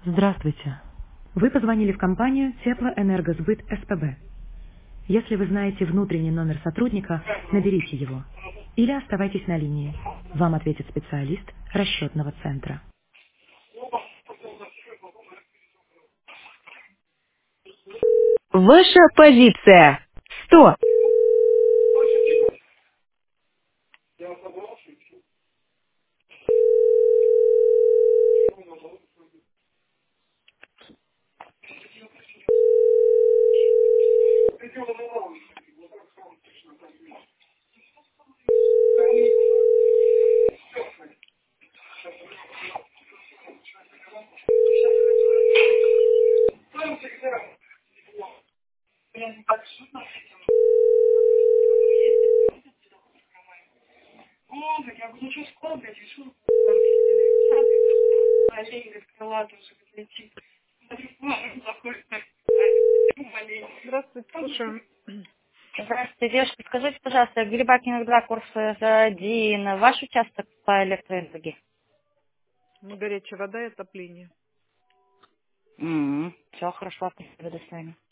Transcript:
Здравствуйте. Вы позвонили в компанию Теплоэнергосбыт СПБ. Если вы знаете внутренний номер сотрудника, наберите его. Или оставайтесь на линии. Вам ответит специалист расчетного центра. Ваша позиция. 100. Здравствуйте, слушаем. Здравствуйте, девушка. Скажите, пожалуйста, Грибакина 2, курс 1, ваш участок по электроэнергии? Ну, горячая вода и отопление. Все хорошо, спасибо, до свидания.